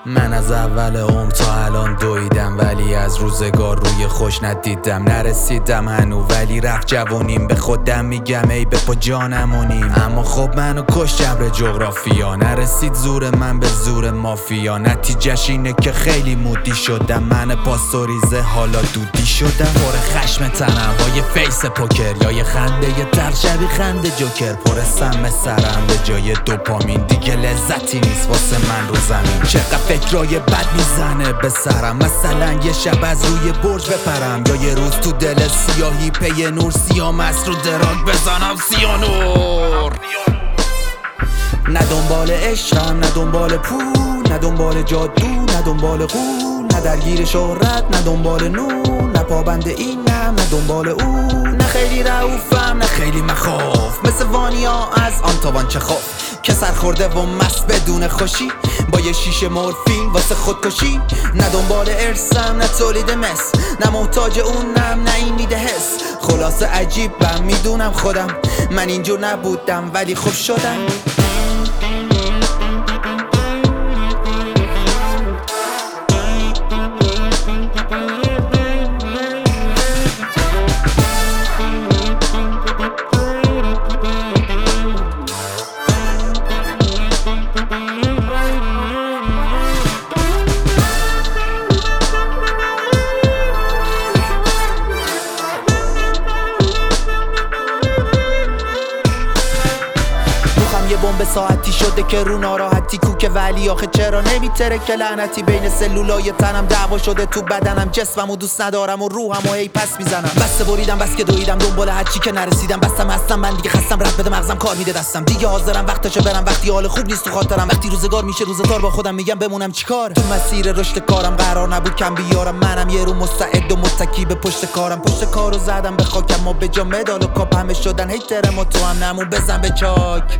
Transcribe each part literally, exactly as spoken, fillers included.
من از اول عمر تا الان دویدم، ولی از روزگار روی خوش ندیدم. نرسیدم هنو ولی رفت جوونیم، به خودم میگم ای به پا جانمونیم. اما خب منو کش جبر جغرافیا، نرسید زور من به زور مافیا. نتیجهش اینه که خیلی مودی شدم، من پاستوریزه حالا دودی شدم. پر خشم تنم با یه فیس پوکر، یا یه خنده یه تر شبیه خنده جوکر. پر سم سرم به جای دوپامین، دیگه لذتی نیست واسه من رو زمین. چقدر فکرای بد میزنه به سرم، مثلا یه شب از روی برج بپرم، یا یه روز تو دل سیاهی پی نور سیام است رو دراگ بزنم سیانور. نه دنبال عشقم، نه دنبال پول، نه دنبال جادو، نه دنبال غول، نه درگیر شهرت، نه دنبال نور، نه پابند اینم، نه دنبال اون. نه خیلی رعوفم، نه خیلی مخاف، مثل وانیا از آنتوان چخوف که سرخورده و مست بدون خوشی، با یه شیشه مورفین واسه خودکشی. نه دنبال ارسم، نه تولید مس، نه محتاج اونم، نه این میده حس. خلاصه عجیبم، میدونم خودم من اینجور نبودم ولی خوب شدم. یه بمب ساعتی شده که رو ناراحتی کوکه، ولی آخه چرا نمیتره که لعنتی بین سلولای تنم دعوا شده تو بدنم. جسممو دوست ندارم و روحمو هی پس میزنم. بسته بریدم بس که دویدم دنبال هرچی که نرسیدم. بستم هستم من دیگه خستم، رد بده مغزم کار میده دستم. دیگه حاضرم وقتشه برم وقتی حال خوب نیست تو خاطرم. وقتی روزگار میشه روزگار با خودم میگم بمونم چیکار. تو مسیر رشد کارم قرار نبود کم بیارم، منم یه رو مستعد و متکی به پشت کارم. پشت کارو زدم به خاکم و به جا مدال و کاپ همه شدن هیترم و تو هم نمون بزن به چاک.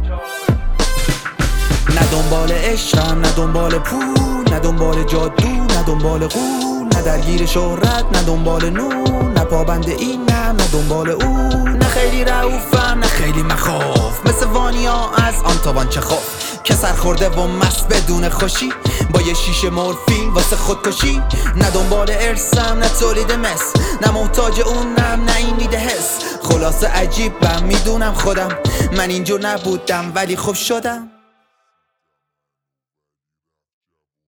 نه دنبال عشقم، نه دنبال پول، نه دنبال جادو، نه دنبال غول، نه درگیر شهرت، نه دنبال نور، نه پابند اینم، نه دنبال اون. نه خیلی رعوفم، نه خیلی مخاف، مثل وانیا از آنتوان چخوف که سرخورده و مست بدون خوشی، با یه شیشه مورفین واسه خودکشی. نه دنبال ارسم، نه تولید مس، نه محتاج اونم، نه این میده حس. خلاصه عجیبم، میدونم خودم من اینجور نبودم ولی خوب شدم.